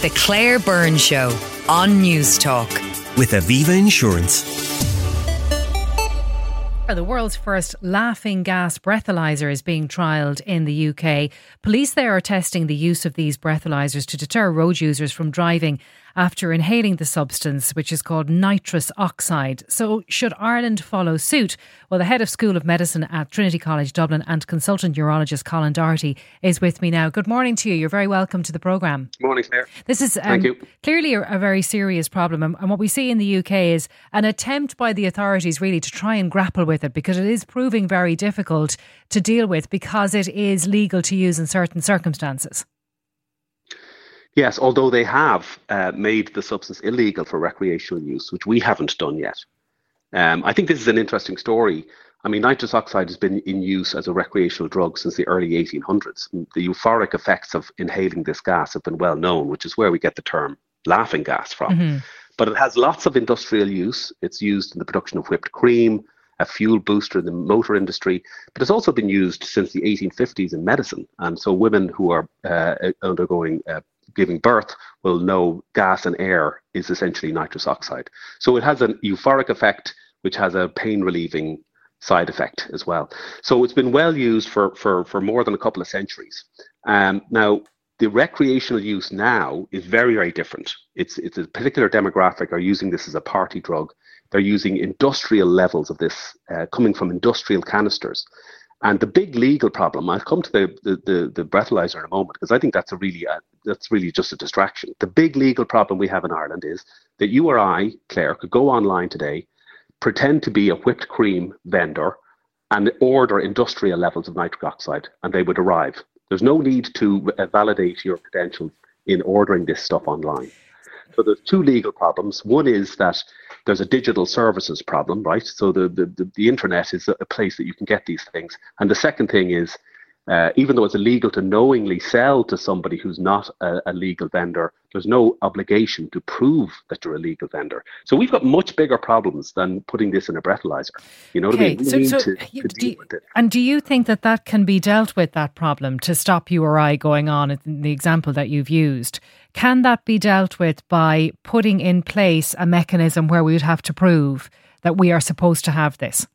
The Claire Byrne Show on News Talk. With Aviva Insurance. The world's first laughing gas breathalyser is being trialled in the UK. Police there are testing the use of these breathalyzers to deter road users from driving after inhaling the substance, which is called nitrous oxide. So should Ireland follow suit? Well, the head of School of Medicine at Trinity College Dublin and consultant neurologist Colin Doherty is with me now. Good morning to you. You're very welcome to the programme. Good morning, Claire. This is clearly a very serious problem. And what we see in the UK is an attempt by the authorities really to try and grapple with it, because it is proving very difficult to deal with because it is legal to use in certain circumstances. Yes, although they have made the substance illegal for recreational use, which we haven't done yet. I think this is an interesting story. I mean, nitrous oxide has been in use as a recreational drug since the early 1800s. The euphoric effects of inhaling this gas have been well known, which is where we get the term laughing gas from. Mm-hmm. But it has lots of industrial use. It's used in the production of whipped cream, a fuel booster in the motor industry, but it's also been used since the 1850s in medicine. And so women who are undergoing giving birth will know gas and air is essentially nitrous oxide. So it has an euphoric effect, which has a pain relieving side effect as well. So it's been well used for more than a couple of centuries. Now, the recreational use now is very, very different. It's a particular demographic are using this as a party drug. They're using industrial levels of this coming from industrial canisters. And the big legal problem, I'll come to the breathalyzer in a moment, because I think that's really just a distraction. The big legal problem we have in Ireland is that you or I, Claire, could go online today, pretend to be a whipped cream vendor and order industrial levels of nitric oxide, and they would arrive. There's no need to validate your credentials in ordering this stuff online. So there's two legal problems. One is that there's a digital services problem, right? So the internet is a place that you can get these things. And the second thing is, even though it's illegal to knowingly sell to somebody who's not a legal vendor, there's no obligation to prove that you're a legal vendor. So we've got much bigger problems than putting this in a breathalyzer. You know what I mean? We need to deal with it. And do you think that can be dealt with, that problem, to stop you or I going on in the example that you've used? Can that be dealt with by putting in place a mechanism where we would have to prove that we are supposed to have this?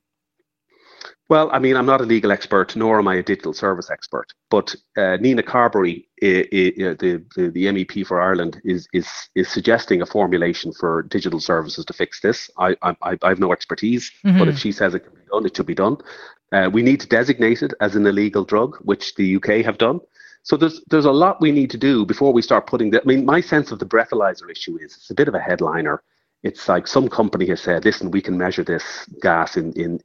Well, I mean, I'm not a legal expert, nor am I a digital service expert. But Nina Carberry, the MEP for Ireland, is suggesting a formulation for digital services to fix this. I have no expertise, but if she says it can be done, it should be done. We need to designate it as an illegal drug, which the UK have done. So there's a lot we need to do before we start putting that. I mean, my sense of the breathalyzer issue is it's a bit of a headliner. It's like some company has said, listen, we can measure this gas in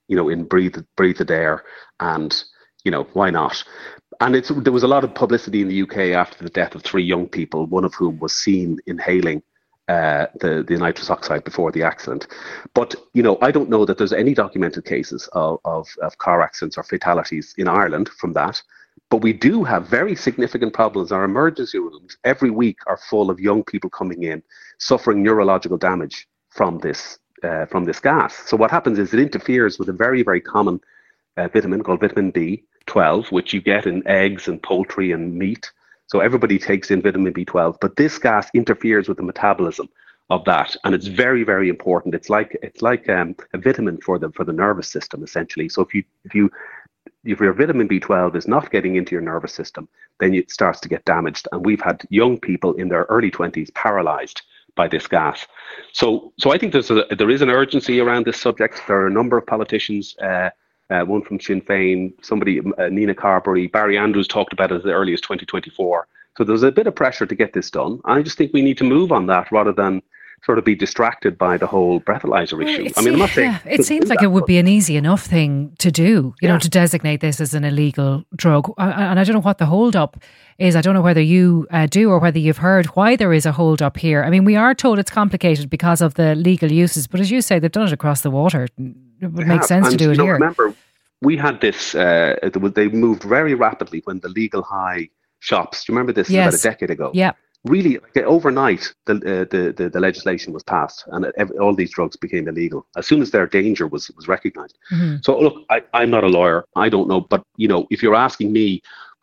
breathed air, and why not? And there was a lot of publicity in the UK after the death of 3 young people, one of whom was seen inhaling the nitrous oxide before the accident. But I don't know that there's any documented cases of car accidents or fatalities in Ireland from that. But we do have very significant problems. Our emergency rooms every week are full of young people coming in suffering neurological damage from this gas. So what happens is it interferes with a very, very common vitamin called vitamin B12, which you get in eggs and poultry and meat. So everybody takes in vitamin B12, but this gas interferes with the metabolism of that, and it's very, very important. It's like a vitamin for the nervous system, essentially. So if your vitamin B12 is not getting into your nervous system, then it starts to get damaged. And we've had young people in their early 20s paralyzed by this gas. So I think there is an urgency around this subject. There are a number of politicians, one from Sinn Féin, Nina Carberry, Barry Andrews talked about it as early as 2024. So there's a bit of pressure to get this done. I just think we need to move on that rather than sort of be distracted by the whole breathalyzer issue. I mean, I'm not saying... it seems like it would be an easy enough thing to do, to designate this as an illegal drug. And I don't know what the hold-up is. I don't know whether you do or whether you've heard why there is a hold-up here. I mean, we are told it's complicated because of the legal uses, but as you say, they've done it across the water. It would make sense to do it here. Remember, we had this... they moved very rapidly when the legal high shops... Do you remember this? About a decade ago? Yeah. Really, overnight, the legislation was passed, and all these drugs became illegal as soon as their danger was recognised. Mm-hmm. So, look, I'm not a lawyer. I don't know, but if you're asking me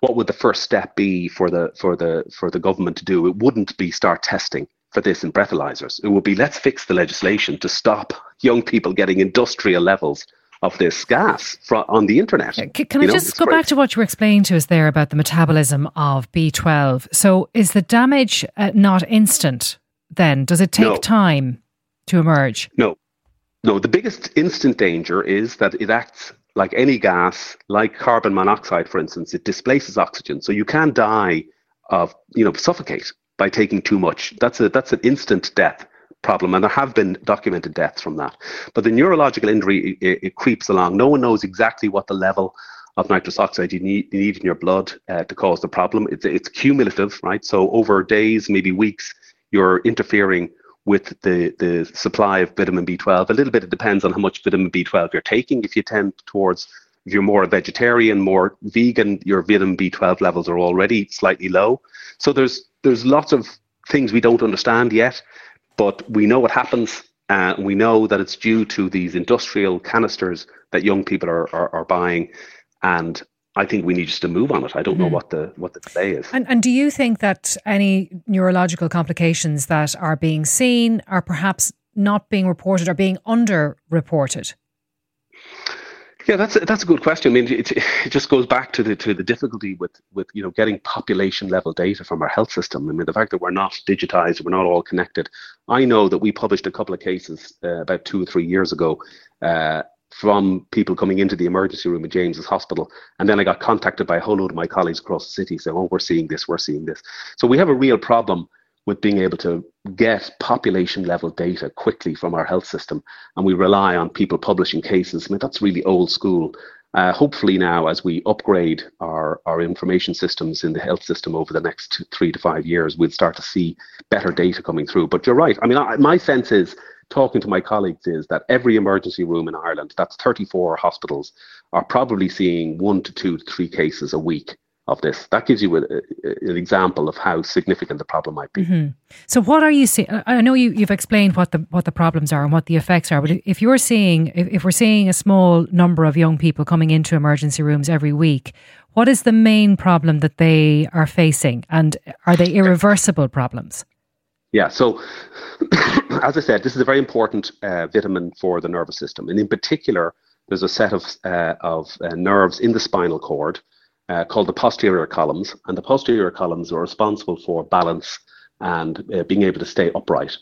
what would the first step be for the government to do? It wouldn't be start testing for this in breathalyzers. It would be, let's fix the legislation to stop young people getting industrial levels of this gas on the internet. Can I just go back to what you were explaining to us there about the metabolism of B12? So is the damage not instant then? Does it take time to emerge? No. The biggest instant danger is that it acts like any gas, like carbon monoxide, for instance. It displaces oxygen. So you can die of, suffocate by taking too much. That's an instant death problem, and there have been documented deaths from that. But the neurological injury, it creeps along. No one knows exactly what the level of nitrous oxide you need in your blood to cause the problem. It's cumulative, right? So over days, maybe weeks, you're interfering with the supply of vitamin B12. A little bit, it depends on how much vitamin B12 you're taking. If you're more a vegetarian, more vegan, your vitamin B12 levels are already slightly low. So there's lots of things we don't understand yet, but we know what happens. We know that it's due to these industrial canisters that young people are buying, and I think we need just to move on it. I don't know what the delay is. And do you think that any neurological complications that are being seen are perhaps not being reported or being under-reported? Yeah, that's a good question. I mean, it just goes back to the difficulty with getting population level data from our health system. I mean, the fact that we're not digitized, we're not all connected. I know that we published a couple of cases about 2 or 3 years ago from people coming into the emergency room at James's Hospital, and then I got contacted by a whole load of my colleagues across the city saying, "Oh, we're seeing this." So we have a real problem with being able to get population level data quickly from our health system, and we rely on people publishing cases. I mean, that's really old school. Hopefully now, as we upgrade our information systems in the health system over the next 3 to 5 years, we'll start to see better data coming through. But you're right. I mean, my sense is, talking to my colleagues, is that every emergency room in Ireland, that's 34 hospitals, are probably seeing 1 to 2 to 3 cases a week of this. That gives you an example of how significant the problem might be. Mm-hmm. So what are you seeing? I know you've explained what the problems are and what the effects are, but if we're seeing a small number of young people coming into emergency rooms every week, what is the main problem that they are facing, and are they irreversible problems? Yeah, so as I said, this is a very important vitamin for the nervous system, and in particular, there's a set of nerves in the spinal cord called the posterior columns, and the posterior columns are responsible for balance and being able to stay upright.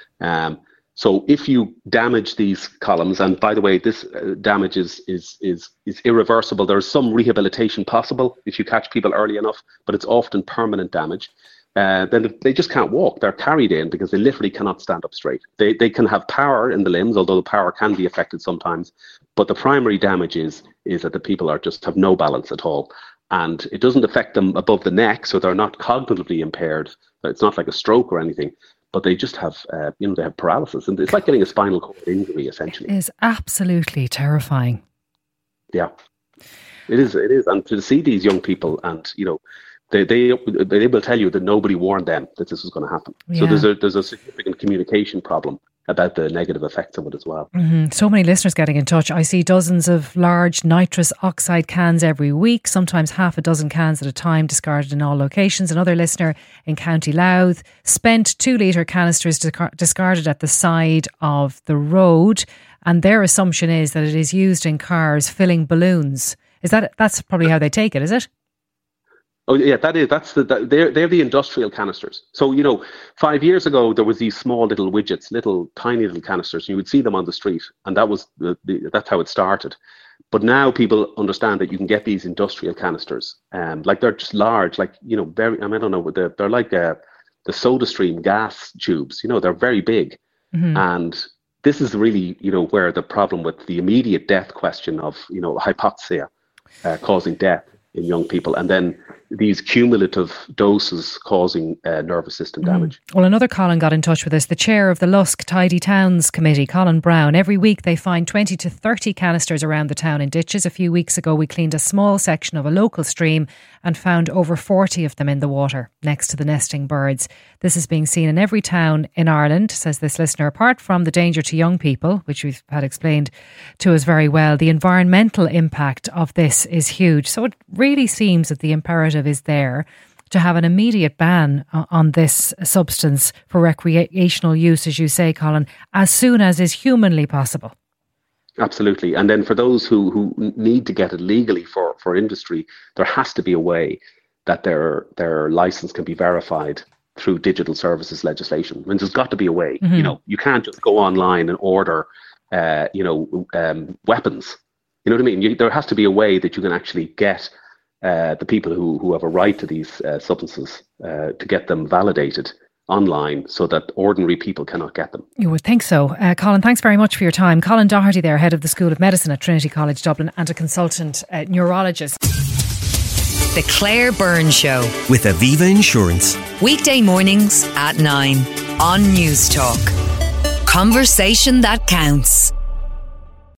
So if you damage these columns, and by the way, this damage is irreversible. There's some rehabilitation possible if you catch people early enough, but it's often permanent damage. Then they just can't walk. They're carried in because they literally cannot stand up straight. They can have power in the limbs, although the power can be affected sometimes. But the primary damage is that the people have no balance at all. And it doesn't affect them above the neck, so they're not cognitively impaired. It's not like a stroke or anything, but they just have, they have paralysis. And it's like getting a spinal cord injury, essentially. It is absolutely terrifying. Yeah, it is. And to see these young people, and, they will tell you that nobody warned them that this was going to happen. Yeah. So there's a significant communication problem about the negative effects of it as well. Mm-hmm. So many listeners getting in touch. I see dozens of large nitrous oxide cans every week, sometimes half a dozen cans at a time, discarded in all locations. Another listener in County Louth, spent 2-litre canisters discarded at the side of the road, and their assumption is that it is used in cars filling balloons. That's probably how they take it, is it? Oh yeah, they're the industrial canisters. So 5 years ago there was these small little widgets, tiny little canisters, and you would see them on the street, and that was that's how it started. But now people understand that you can get these industrial canisters, like they're just large, like very. I don't know, they're like the SodaStream gas tubes. They're very big, and this is really where the problem with the immediate death question of hypoxia causing death in young people, and then these cumulative doses causing nervous system damage. Well, another Colin got in touch with us, the chair of the Lusk Tidy Towns Committee, Colin Brown. Every week they find 20 to 30 canisters around the town in ditches. A few weeks ago we cleaned a small section of a local stream and found over 40 of them in the water next to the nesting birds. This is being seen in every town in Ireland, says this listener. Apart from the danger to young people, which we've had explained to us very well, the environmental impact of this is huge. So it really really seems that the imperative is there to have an immediate ban on this substance for recreational use, as you say, Colin, as soon as is humanly possible. Absolutely. And then for those who need to get it legally for industry, there has to be a way that their license can be verified through digital services legislation. I mean, there's got to be a way. Mm-hmm. You know, you can't just go online and order, weapons. You know what I mean? There has to be a way that you can actually get the people who have a right to these substances to get them validated online so that ordinary people cannot get them. You would think so. Colin, thanks very much for your time. Colin Doherty there, Head of the School of Medicine at Trinity College Dublin and a consultant neurologist. The Claire Byrne Show. With Aviva Insurance. Weekday mornings at 9 on News Talk. Conversation that counts.